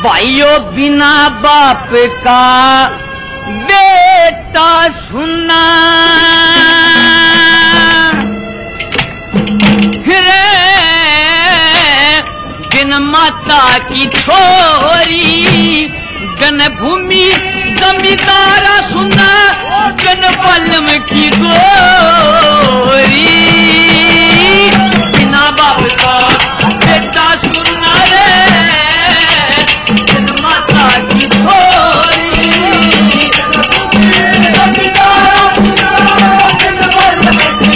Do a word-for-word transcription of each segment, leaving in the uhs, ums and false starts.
भाइयों बिना बाप का बेटा सुना बिन माता की छोरी गन भूमि जमींदारा सुना गन पलम की गोरी बिना बाप का बेटा सुना रे बिन माता की छोरी जमींदारा सुना गन पलम की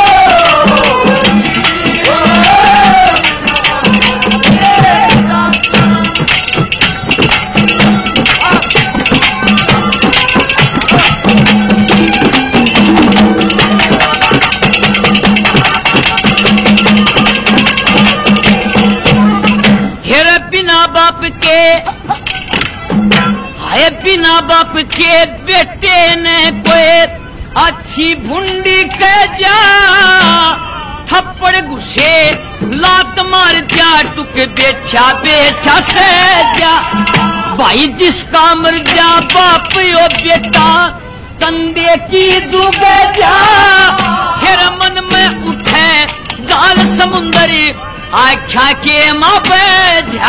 हाय बिना बाप के बेटे ने कोई अच्छी भुंडी कह जा थप्पड़ घुसे लात मार जा टुक बेचा बेचा से जा भाई जिसका मर जा बाप यो बेटा कंधे की डूबे जा फिर मन में उठे जाल समुंदर आख्या के माँ पे जा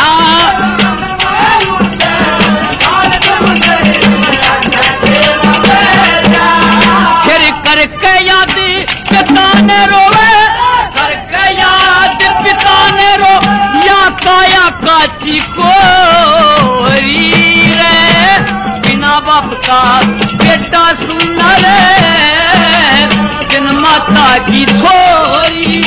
फिर करके याद पिता ने रोवे करके याद पिता ने रो या काया काची को रे बिना बाप का बेटा सुना रे बिन माता की छोरी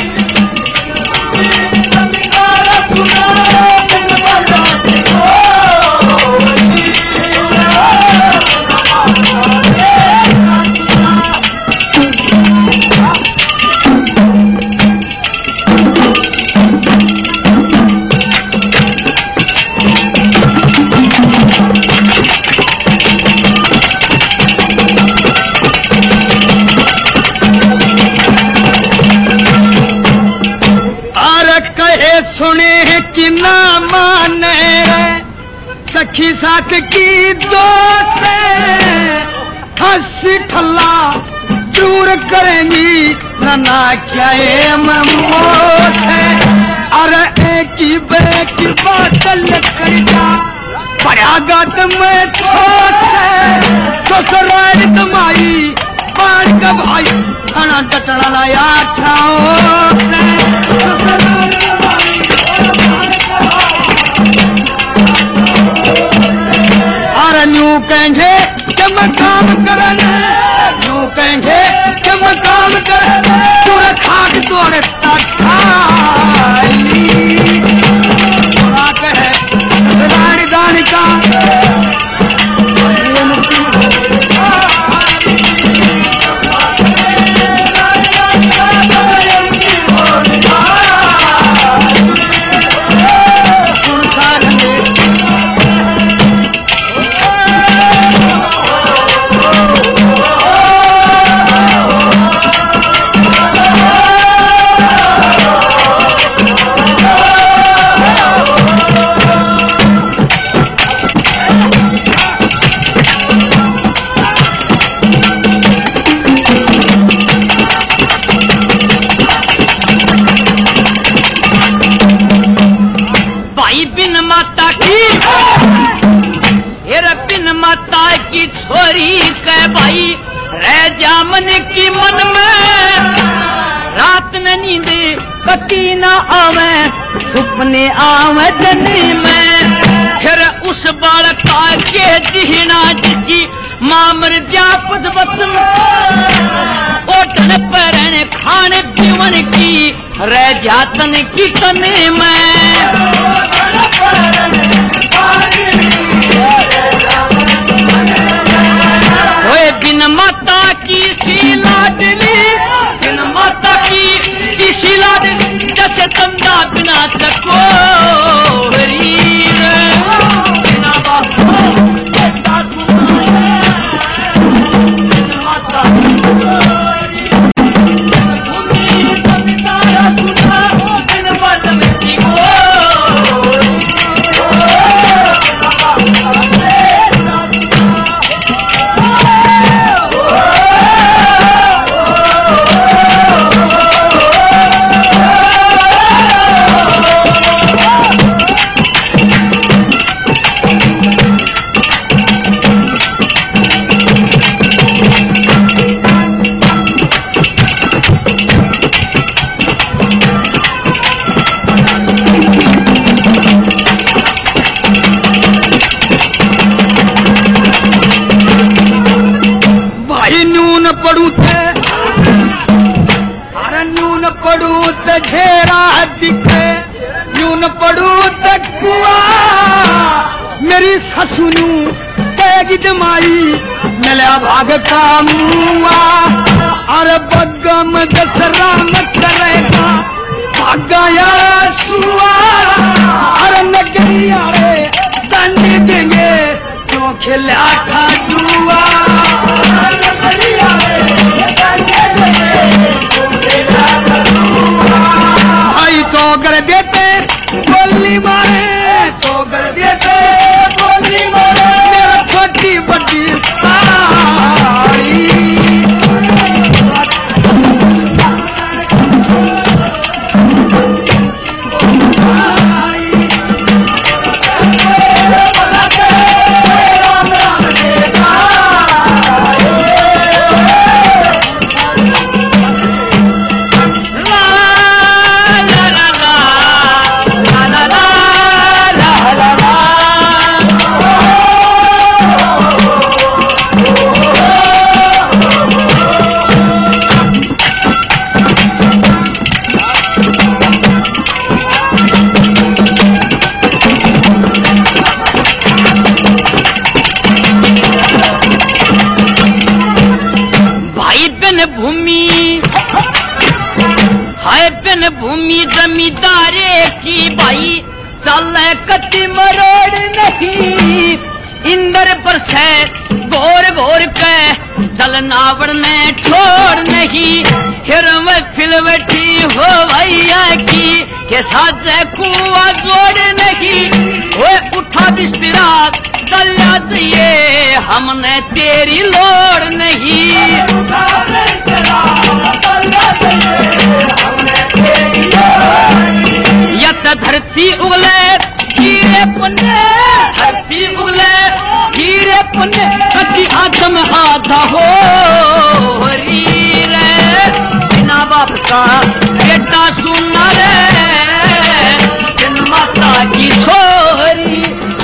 सुने कि ना माने सखी साथ की दोस्त हंसी ठल्ला दूर करेंगी ना क्या मोत है अरे एक ही बेटी बादल कर जा परागत में छोट है ससुराल तुम्हारी पान का भाई खाना डटना लाया छाओ यूं कहेंगे जब काम करने यूं कहेंगे जब काम करने पूरा खाट तोड़े थोड़ा कहे रानी दानी का की छोरी कह भाई रह जा मन की मन में रात न नींद कटी न आवे सुपने आवे जनी में फिर उस बालक के जीना जिसकी मां मर जा पदवत में ओटन परन खान जीवन की रह जा तन की तने में बिन माता की सी लाडली बिन माता की इसी लाडली जैसे तंदा बिना तको बिना माता बिन पड़ू थे अरे न्यून पड़ू ते घेरा दिखे न्यून पड़ू ते कुआ मेरी ससुनू तेगी जमाई मिला भाग का मुआ अरे बगम दसरा न करेगा भागाया सुआ अरे नगरिया रे दंड देंगे क्यों खिला था जुआ आई तो कर देते बोली मारे तो कर देते बोली मारे मेरा छोटी बड़ी सारी भूमि जमींदारे की भाई चल कच्ची मरोड़ नहीं इंदर पर से घोर घोर के चल नावड़ में छोड़ नहीं फिर मैं फिर बैठी हो भैया की के साथ कुआ जोड़ नहीं वो उठा बिस्तरा चलिया चाहिए हमने तेरी लोड़ नहीं यत धरती उगले हीरे पुण्य धरती उगले हीरे पुण्य सती आदम आधा हो रे बिना बाप का बेटा सुना रे बिन माता की छोरी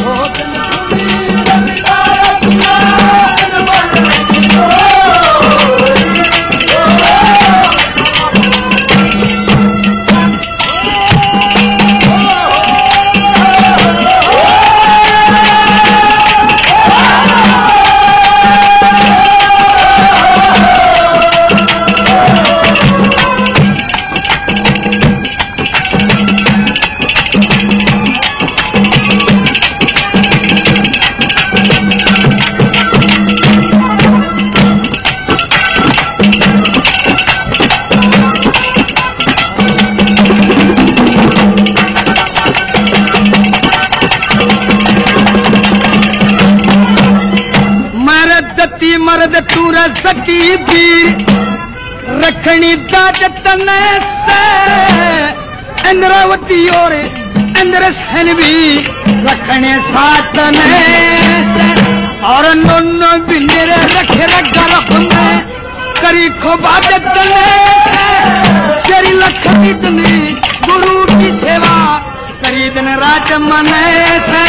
मर्द तूर सती वीर रखनी दाद तने से इंद्रावती और इंद्र सेन भी रखने साथ से और नोनो बिंदर रखे रख में करी खोबाद तने तेरी लखनी तने गुरु की सेवा करी दिन रात मने से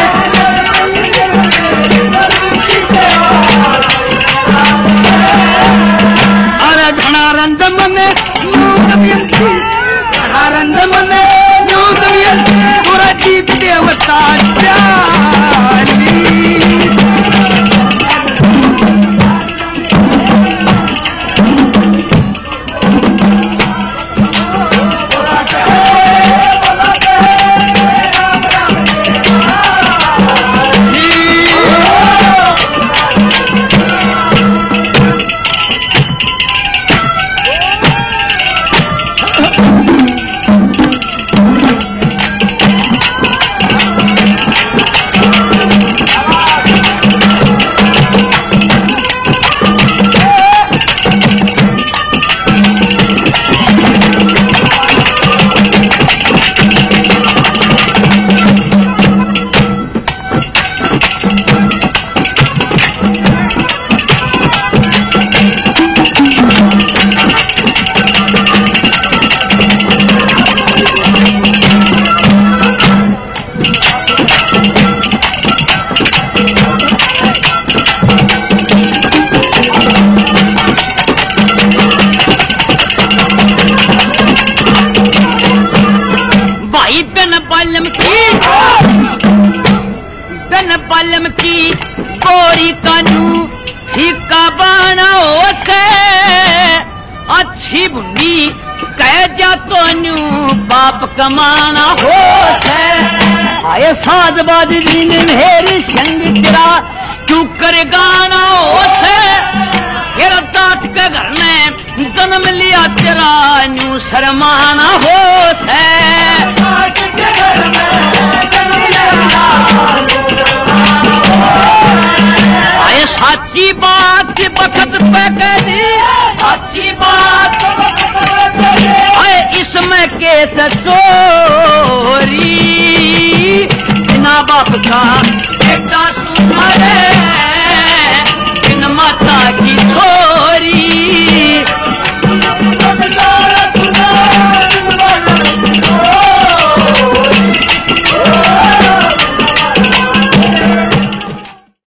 अरे घनारंद मने नूतवियंती घनारंद मने नूतवियंती पूरा जीत देवता जानी अच्छी बुंदी कह जा तो न्यू बाप कमाना हो है आए साध बादरी ने मेरी संग तेरा क्यों कर गाना हो से फिर तात के घर में जन्म लिया तेरा न्यू शर्माना हो से आए साची बात बखत पे कह दी साची बात आए इसमें केस चोरी बिना बाप का